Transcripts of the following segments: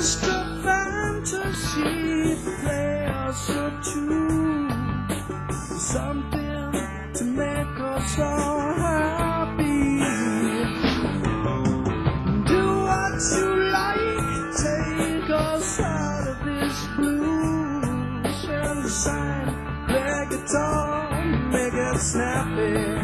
just a fantasy, play us a tune, something to make us all happy. Do what you like, take us out of this blues, and sign, play guitar, make it snappy.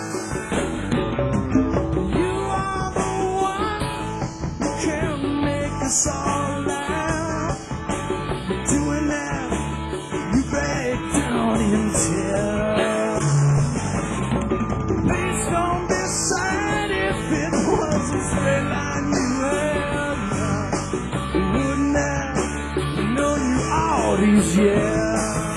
It's all laugh. Doing that, you break down in tears. Please don't be sad if it was a straight line you had. Wouldn't have known you all these years.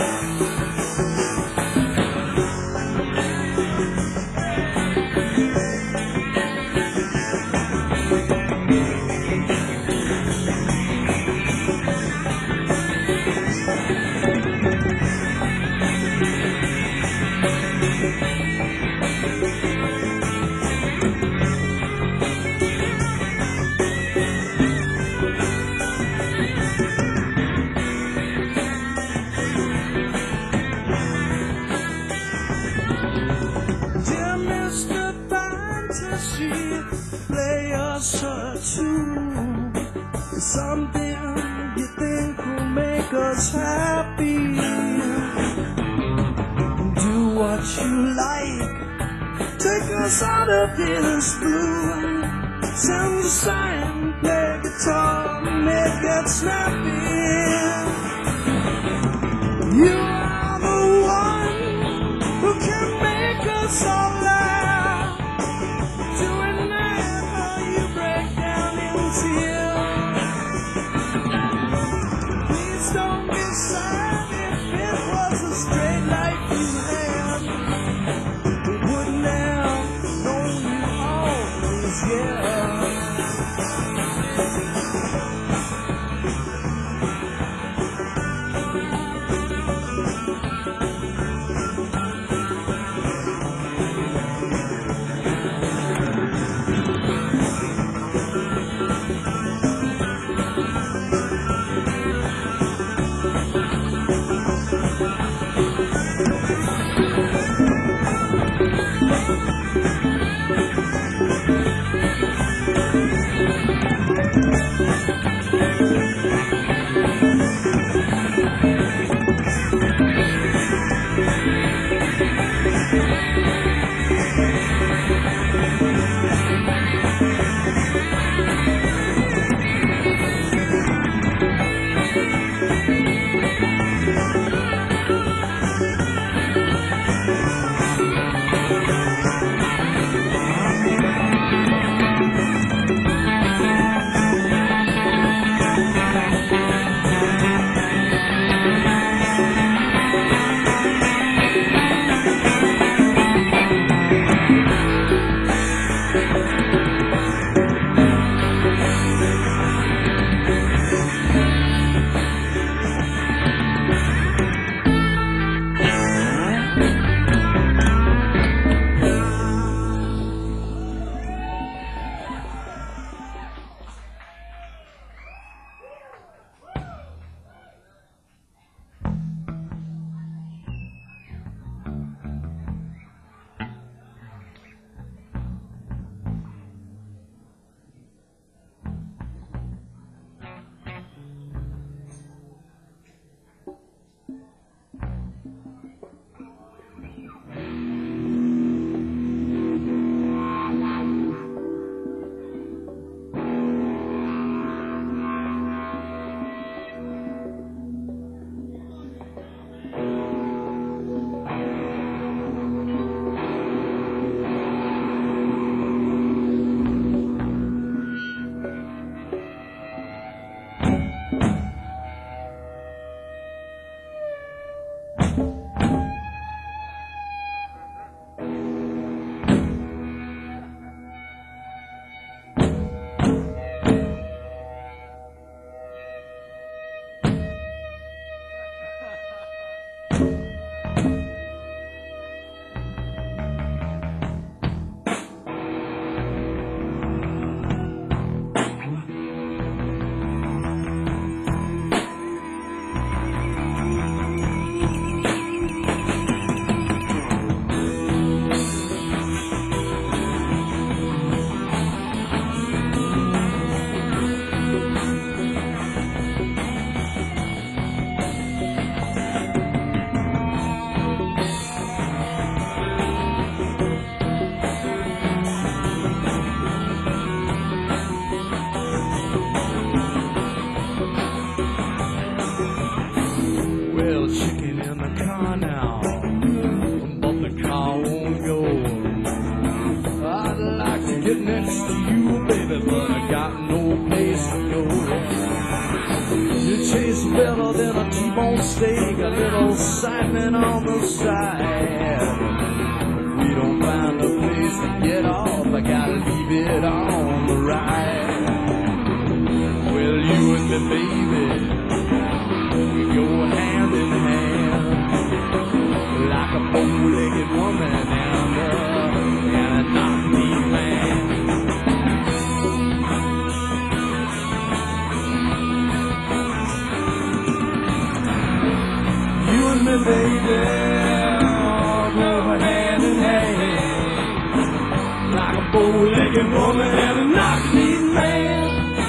Play us a tune, something you think will make us happy. Do what you like, take us out of this blue, send a sign, play guitar, make it snappy. You are the one who can make us all laugh. Please don't be sad if it was a straight life you had. We wouldn't have known you all these years. next to you, baby, but I got no place to go. You taste better than a T-bone steak, a little excitement on the side. If we don't find a place to get off, I gotta leave it on the ride. Well, you and me, baby, we go hand in hand, like a bow-legged woman and a knock-kneed man. You and me, baby, go hand in hand, like a bow-legged woman and a knock-kneed man.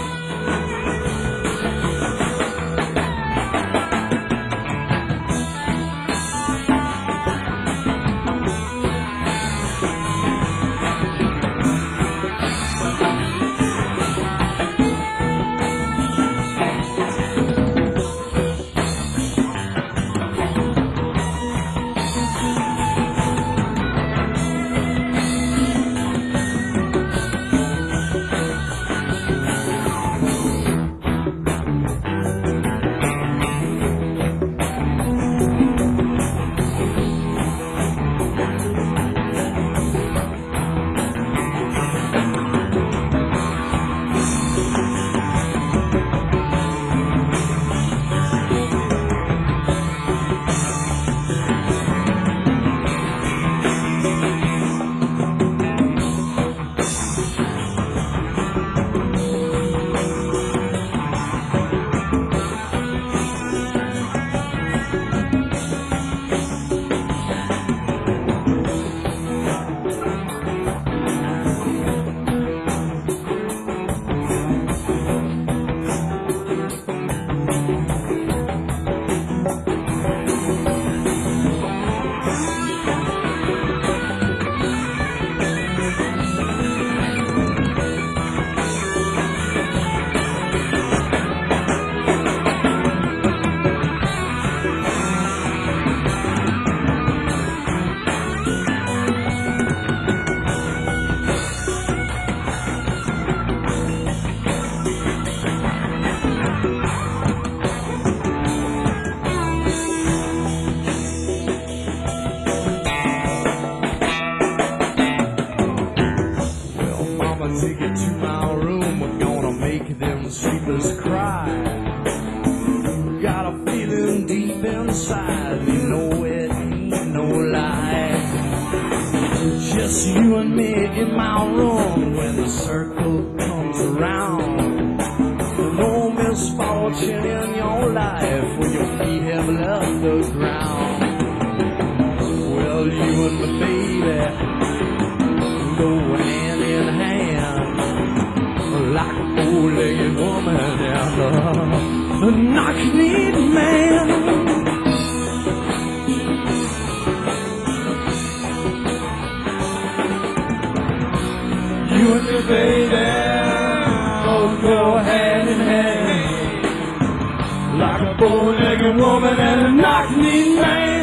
Take it to my room, we're gonna make them sleepers cry. Got a feeling deep inside, you know it ain't no lie. Just you and me in my room when the circle comes around. No misfortune in your life when your feet have left the ground. Well, you and me, baby, go hand in hand, like a bow-legged woman and a knock-kneed man. You and me, baby, both go hand in hand, like a bow-legged woman and a knock-kneed man.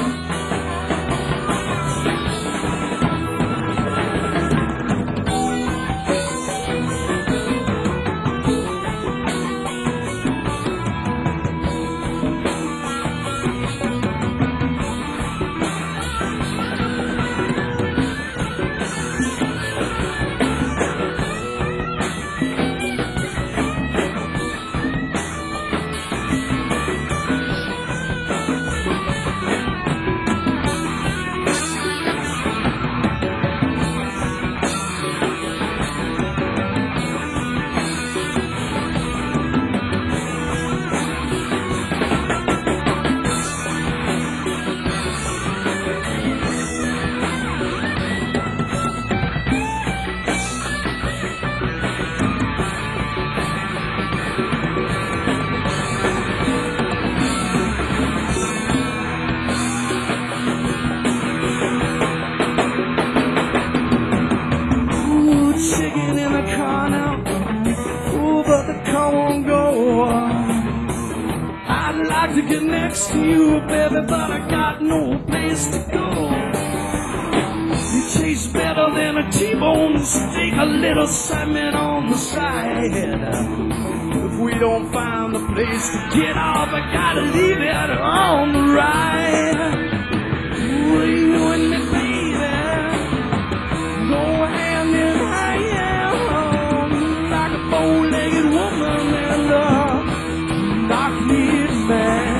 To get next to you, baby, but I got no place to go. You tastes better than a T-bone steak, a little salmon on the side. If we don't find a place to get off, I gotta leave it on the ride. You and me, baby, go hand in hand, like a bow-legged woman and a knock-kneed man.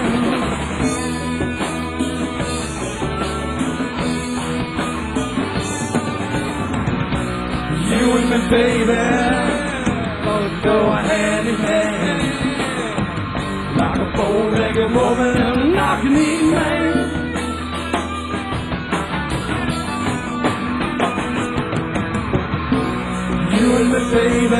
You and me, baby, gonna go hand in hand, like a bow-legged woman and a knock-kneed man. You and me, baby,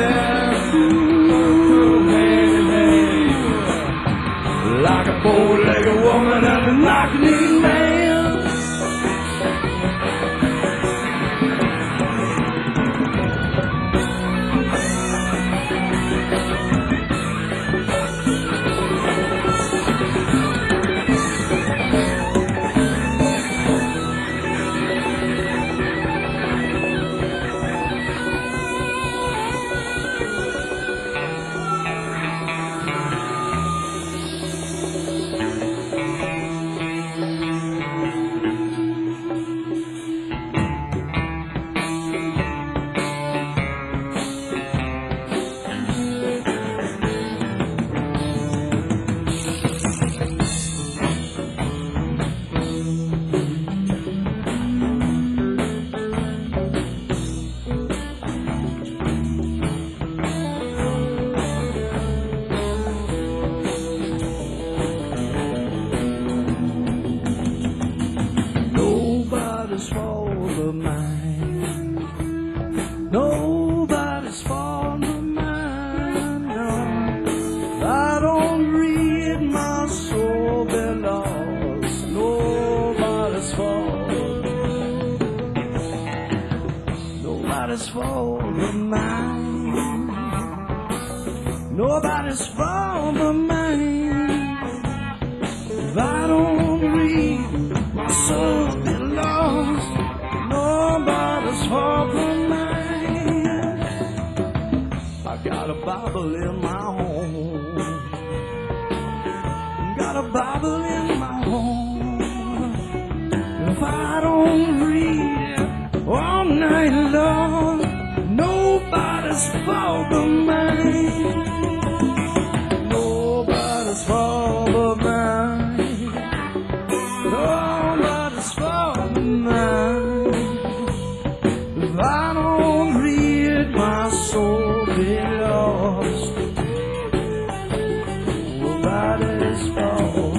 hand in hand, like a bow-legged woman and a knock-kneed man. Nobody's fault but mine. Nobody's fault but mine. No, I don't read my soul be lost. Nobody's fault. Nobody's fault but mine. Nobody's fault but mine. If I don't read my soul be lost, nobody's fault but mine. I got a Bible in my home, got a Bible in my home. If I don't read it all night long, nobody's fault but mine. Nobody's fault but mine. Nobody's fault but mine. If I don't read, my soul be lost. Nobody's fault.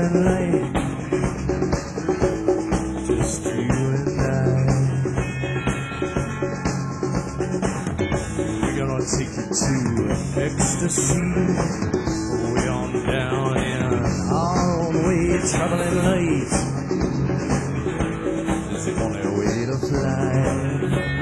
traveling late, just you and I. We're gonna take you to ecstasy, way on down in our own way, traveling late, it's the only way to fly.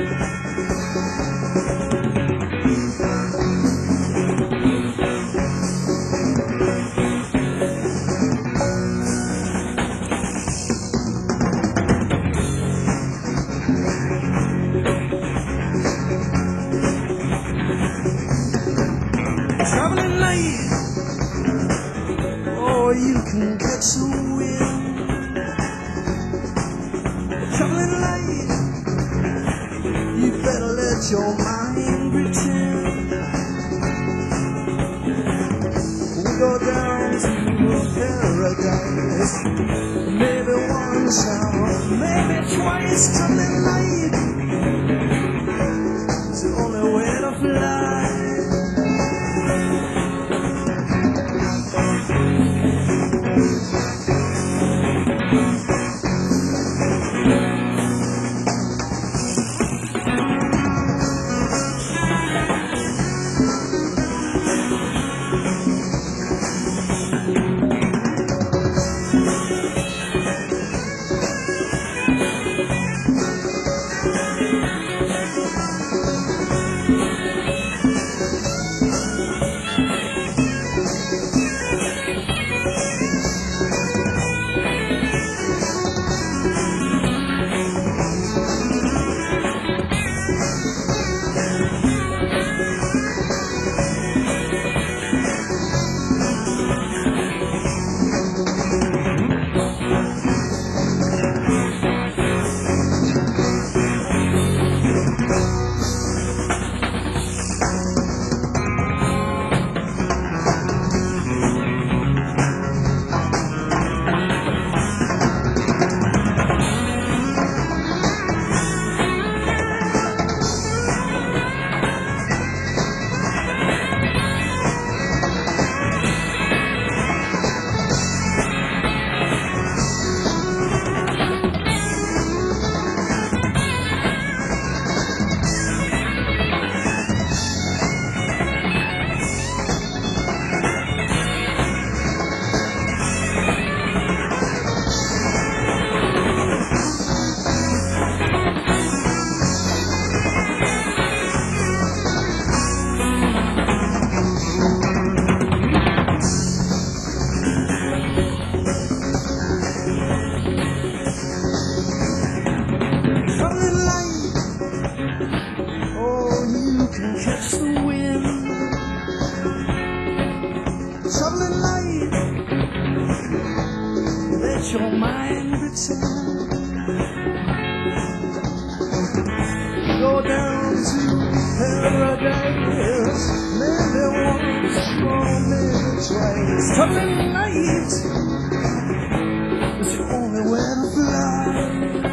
Traveling late, oh, you can catch the wind. Traveling late, you better let your mind pretend. We go down to paradise, maybe once or maybe twice. Traveling late, it's the only way to fly. Catch the wind, traveling light, let your mind pretend. Go down to paradise, maybe once or maybe twice. Traveling light, it's the only way to fly.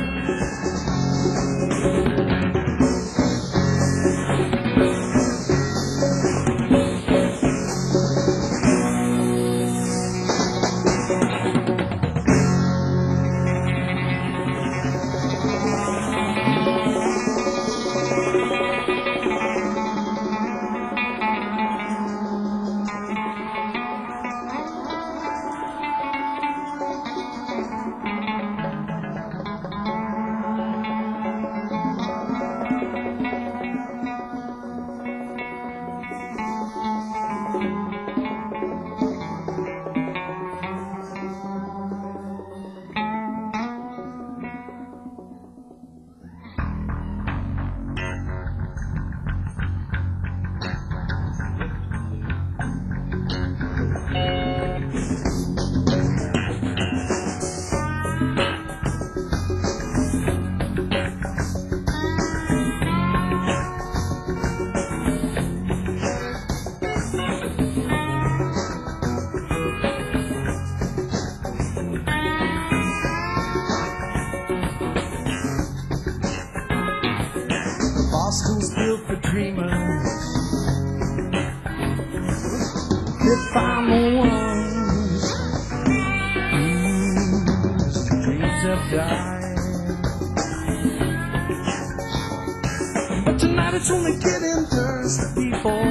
Boston's built for dreamers. If I'm the ones have died. But tonight it's only getting thirsty people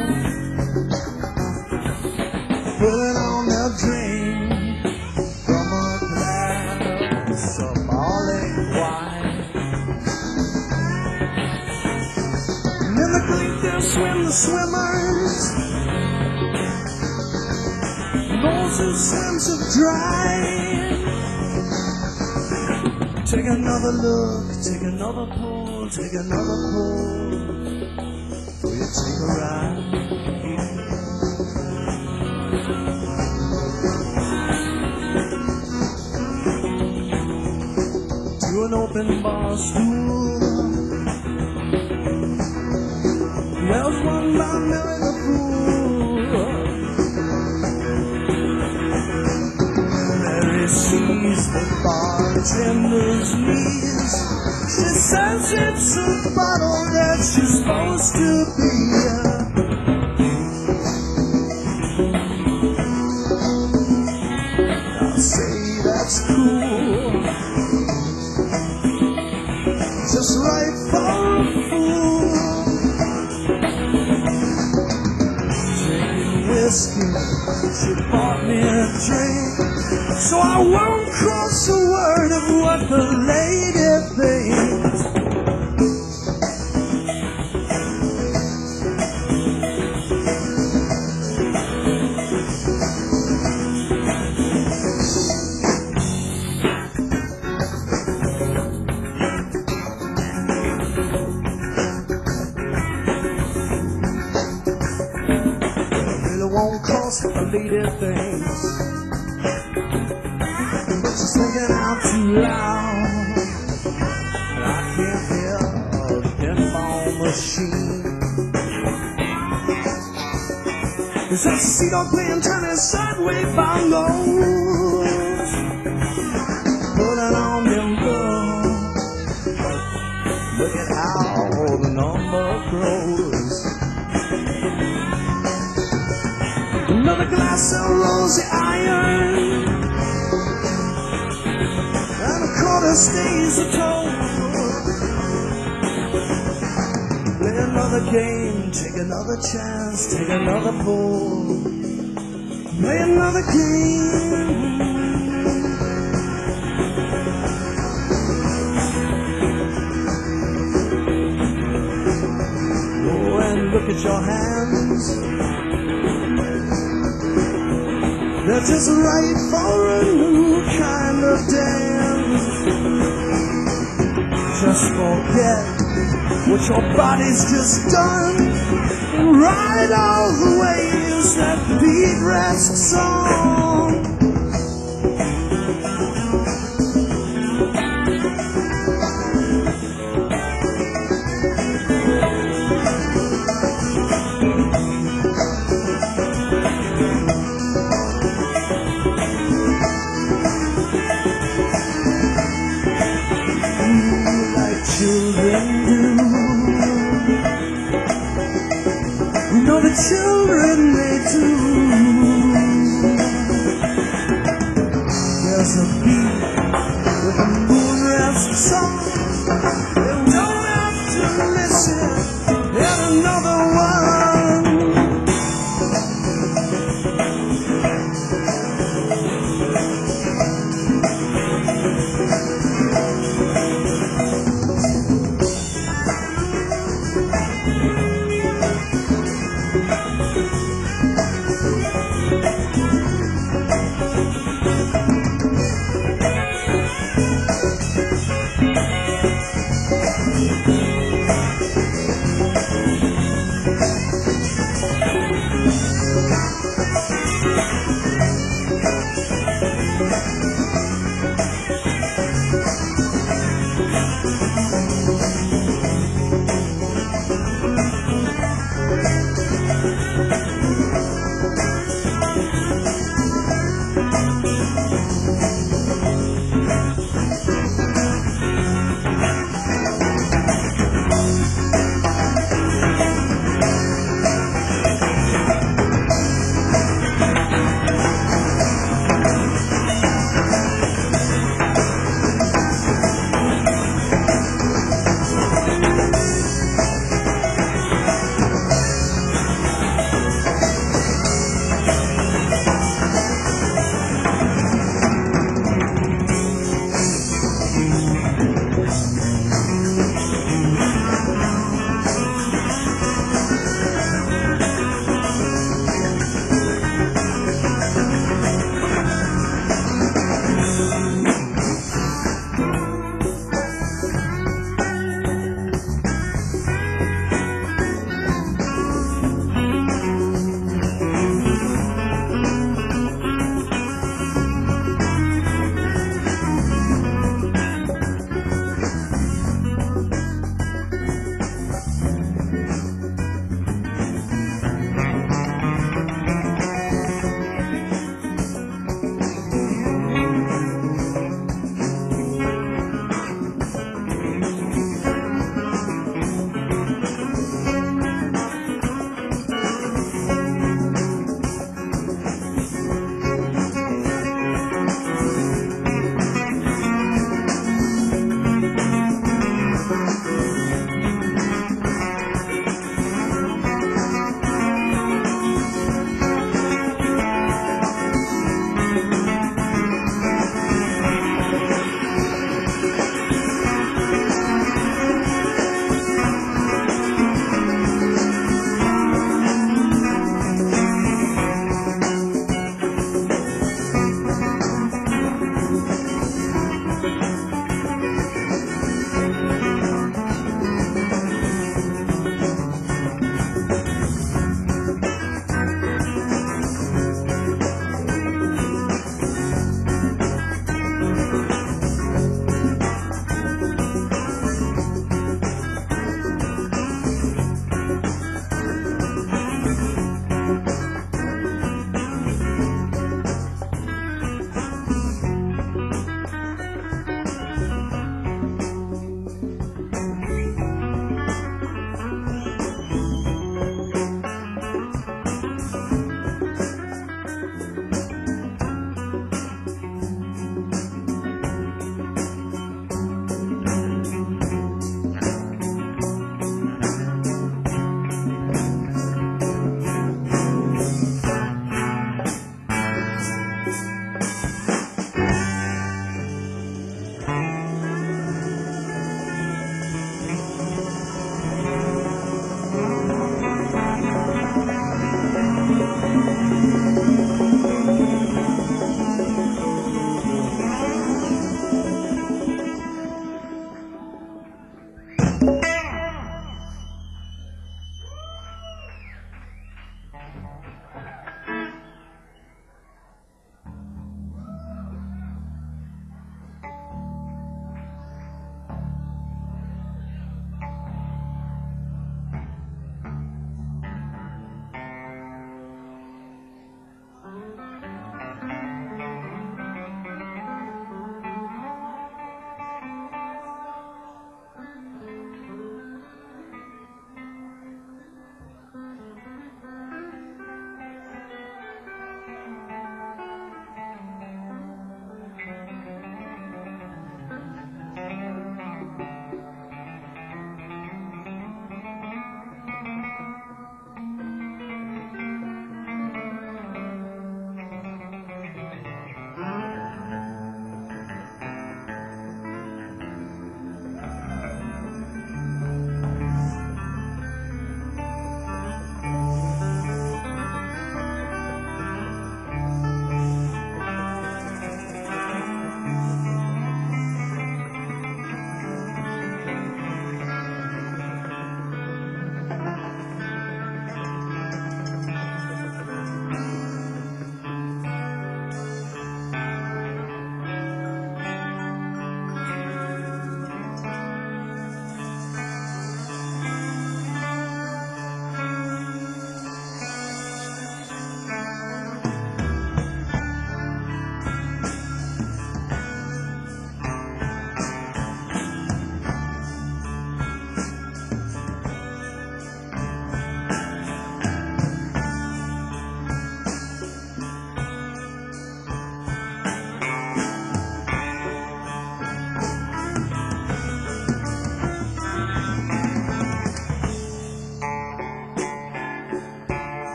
pulling on their drink from a glass of barley wine. And in the creek there swim the swimmers, those whose swims have dried. Take another look, take another pull, take another pull, will you take a ride? To an open bar stool, there's one by Mary the Fool. Mary sees the bartender's knees. She says it's a bottle that she's supposed to be. I say that's cool, just right for a fool. Drinking whiskey, she bought me a drink, so I won't cross a word of what the lady thinks. Won't cross what the lady thinks, but she's thinking out too loud, and I can't hear the pinball machine. Is that sea dog playing turning sideways bongos, pulling on them girls? Look at how the number grows. Another glass of rosy iron, and a quarter stays a toe. Play another game, take another chance, take another pull. Play another game. Oh, and look at your hands. They're just right for a new kind of dance. Just forget what your body's just done, and ride all the waves that beat rests on. Children do. We know the children, they do.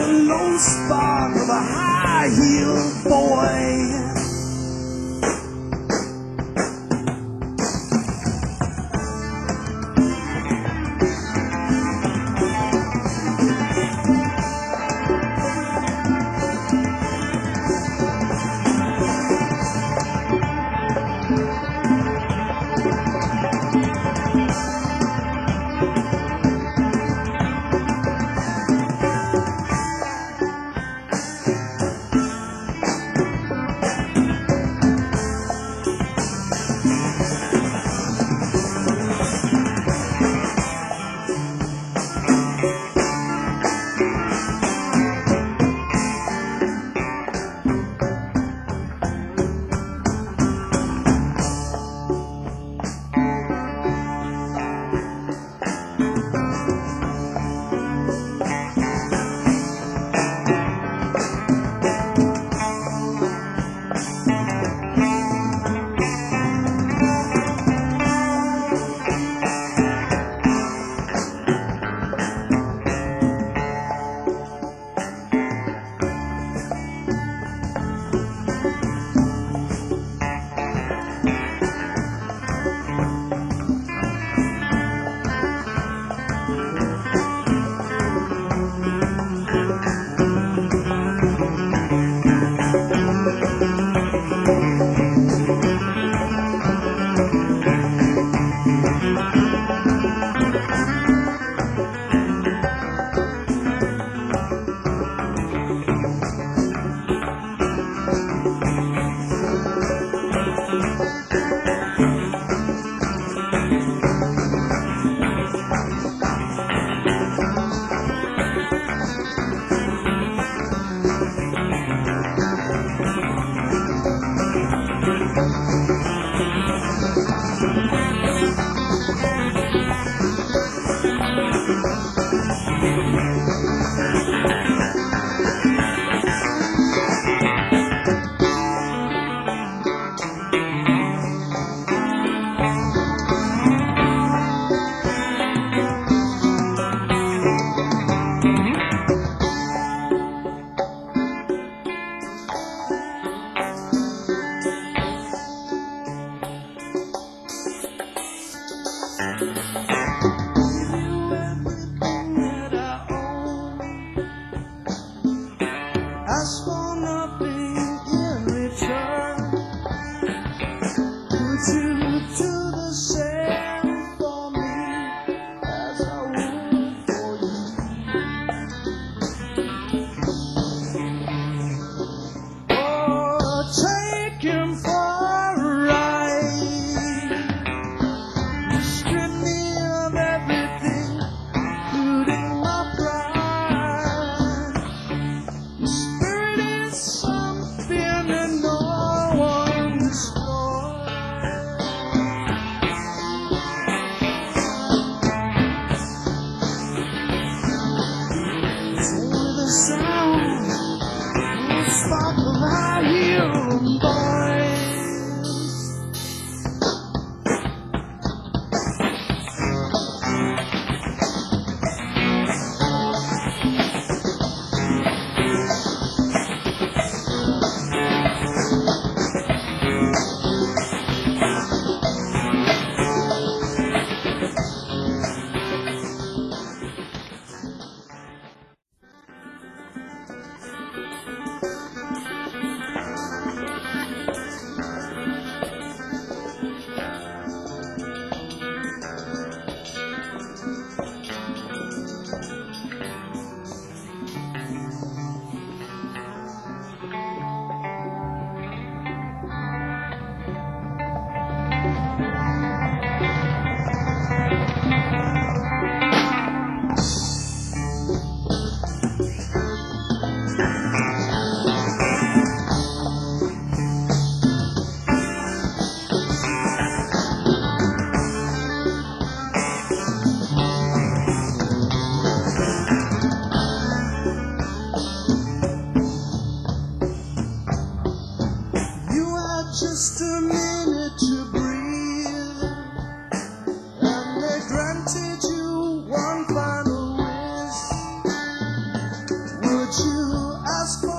low spark of a high-heeled boy.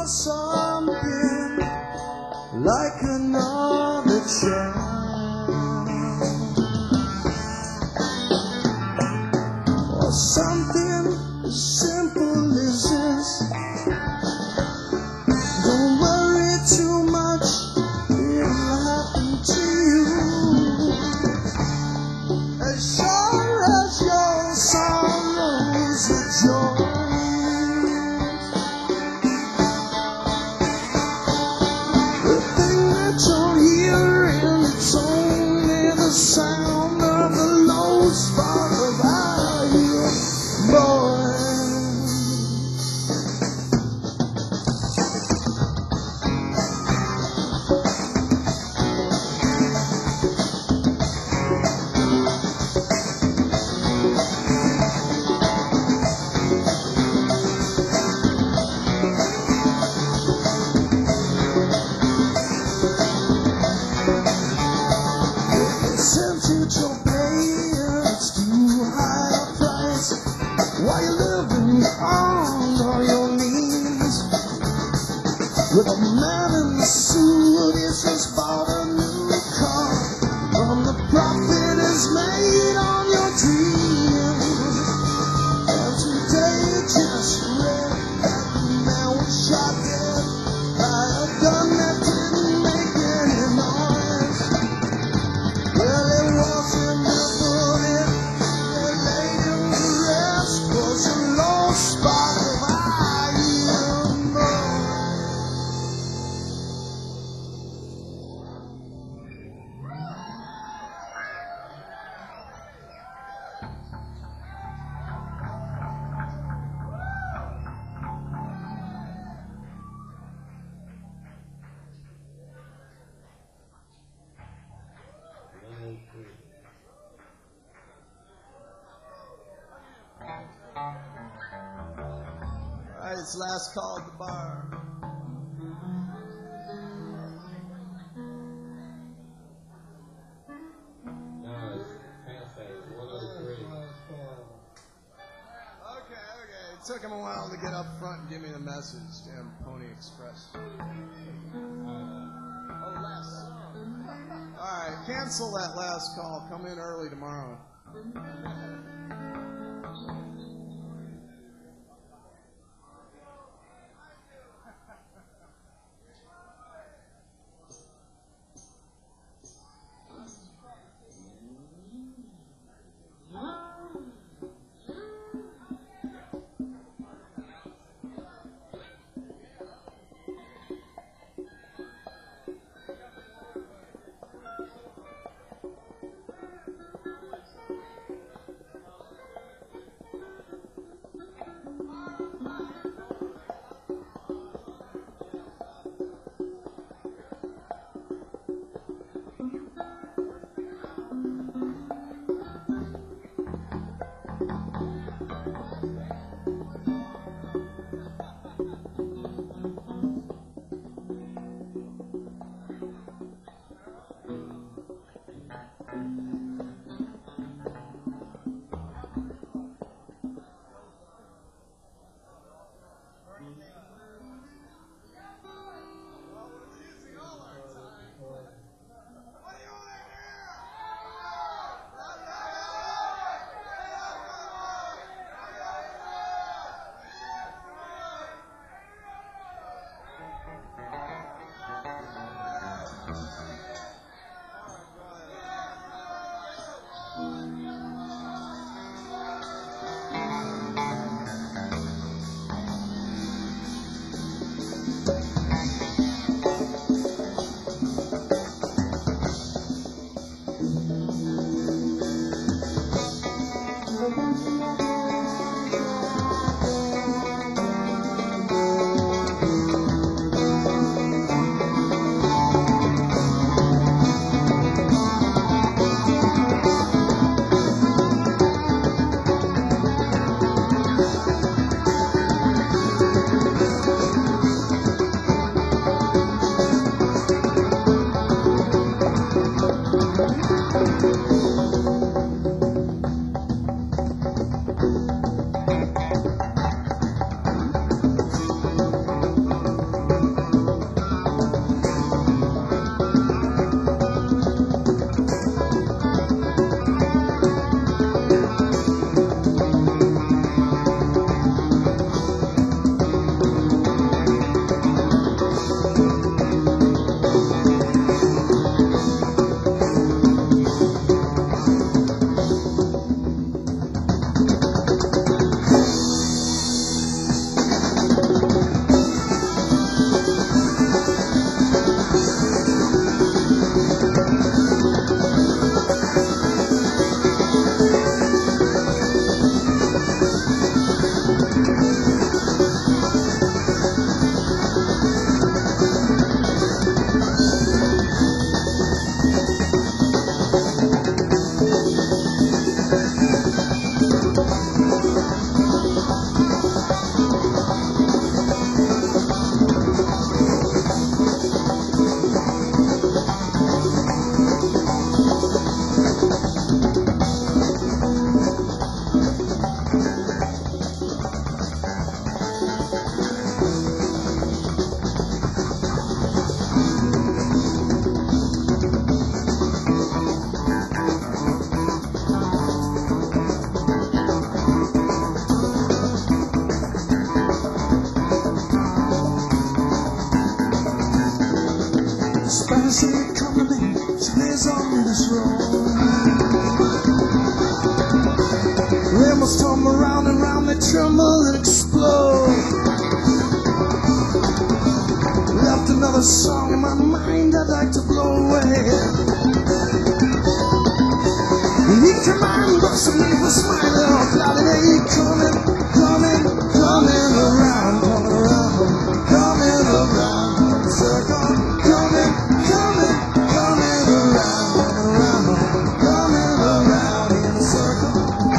something like another child, or something as simple as this. Don't worry too much, it'll happen to you. As sure as your sorrows are joy. Sound of the low spot of our boy. Since you're paying it's too high a price, while you're living on your knees, with a man in the suit, he's just bought a new car, from the profit is made on your dreams. And today you just read that the man was shot dead by a gun that didn't make any noise. Well, it wasn't a bullet that laid him to rest, was a low spot of iron boy. All right, it's last call at the bar. No, Cafe 103. Okay. It took him a while to get up front and give me the message. Damn Pony Express. Oh, last song. All right, cancel that last call. Come in early tomorrow. a song in my mind I'd like to blow away. Each man busting me for smiling on cloudy day, coming around, coming around the circle, coming around, coming around in a circle.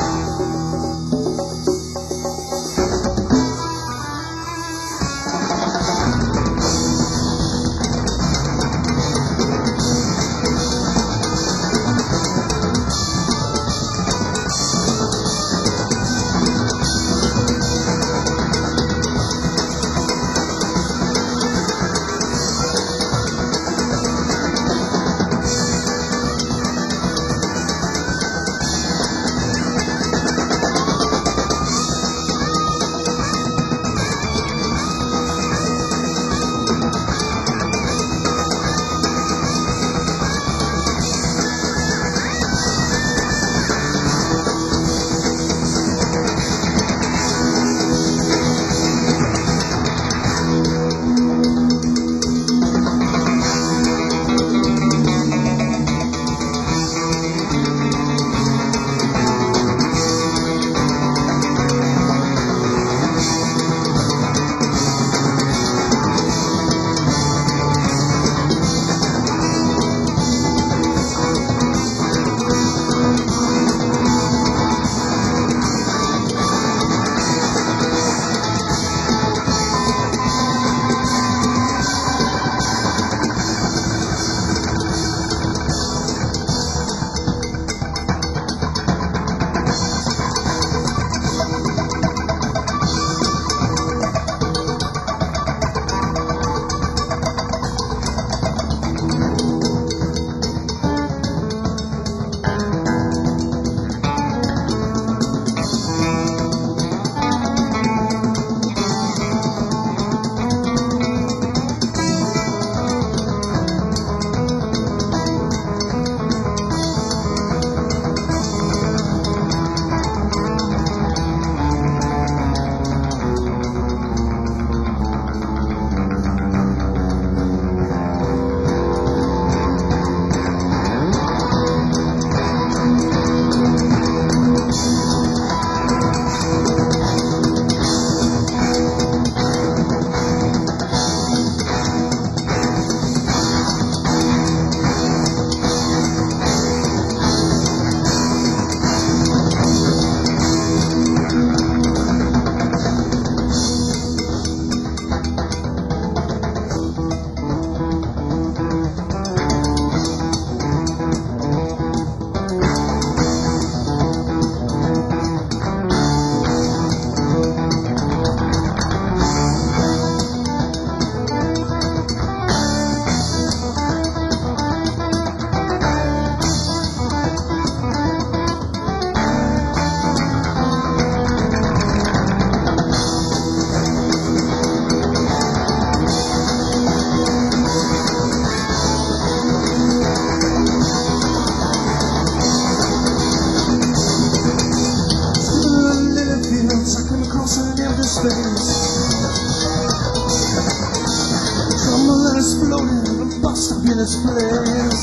This place.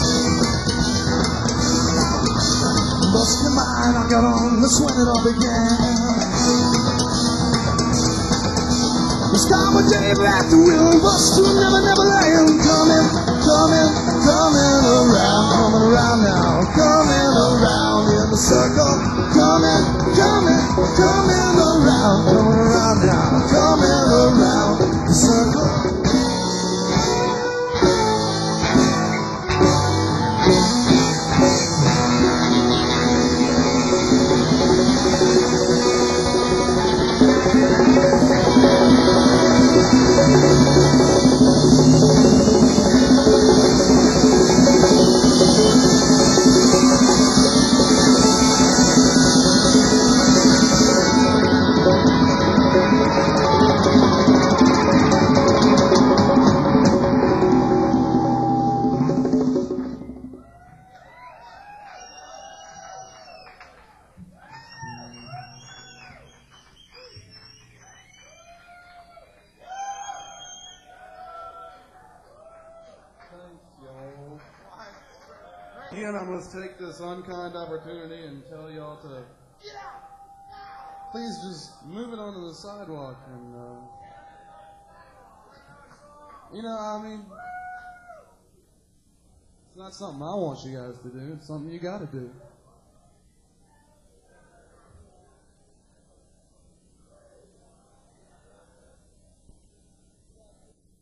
Bust your mind, I got on, let's run it up again. The sky with Dave at the wheel, bust to never land. Coming around now, coming around in the circle. Coming around now, coming around the circle. Again, I must take this unkind opportunity and tell y'all to please just move it onto the sidewalk. And, I mean, it's not something I want you guys to do. It's something you got to do.